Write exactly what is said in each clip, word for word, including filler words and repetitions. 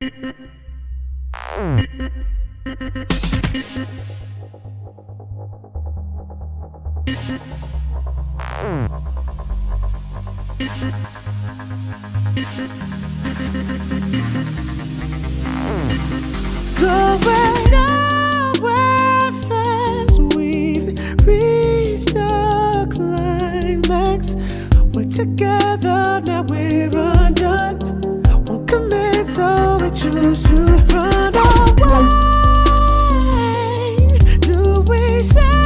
Going nowhere fast, we've reached the climax. We're together, now we're undone. Won't commit, so we choose to run away. Do we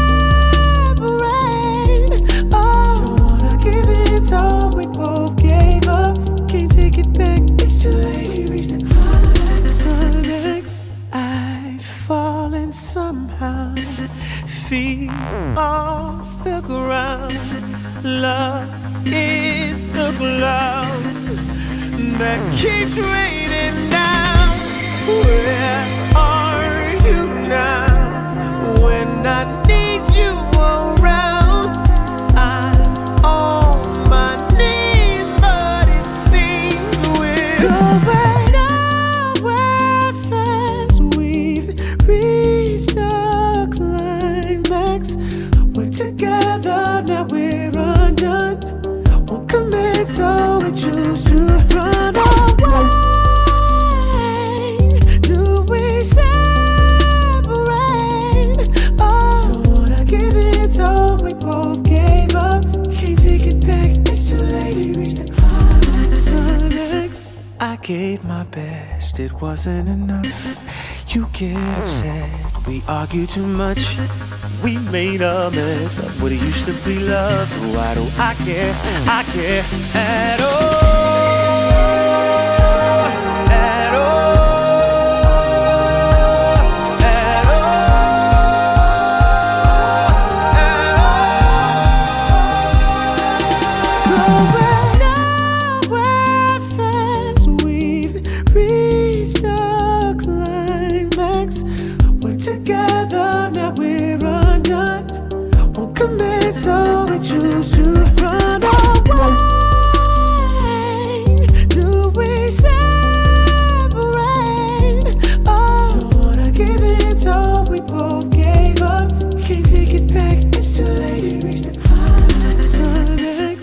separate? Oh, don't wanna give in, so we both gave up. Can't take it back, it's too late, we reached the climax. Climax. I've fallen somehow, feet off the ground. Love is the cloud that keeps raining down. Where are you now? When I need you around, I'm on my knees, but it seems we're going nowhere fast. We've reached the climax. We're together, now we're undone. Won't commit, so we choose to run away. Do we separate? Oh, don't wanna give in, so we both gave up. Can't take it back, it's too late, we reached the climax. Climax. I gave my best, it wasn't enough. You get upset, we argue too much. We made a mess of what it used to be love. So why do I care? I care at all. At all. At all. Going nowhere fast, we've reached the climax. We're together, now we're undone. Won't commit, so we choose to run away. Do we separate? Oh, don't wanna give in, so we both gave up. Can't take it back, it's too late, we reached the climax. Climax.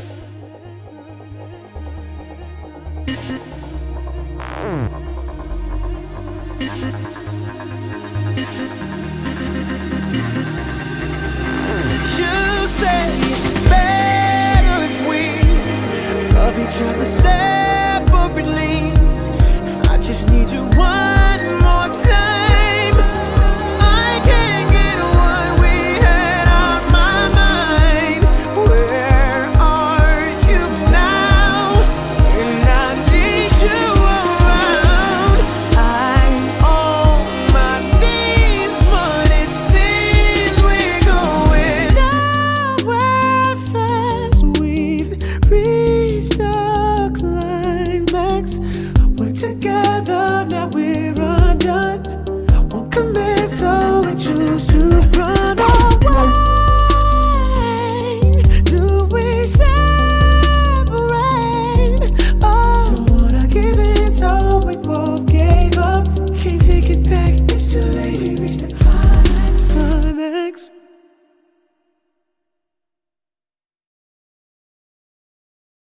You say it's better if we love each other separately. I just need you one more time. I can't get what we had on my mind. Where are you now? And I need you around. I'm on my knees, but it seems we're going nowhere fast. We've reached the climax. We're together.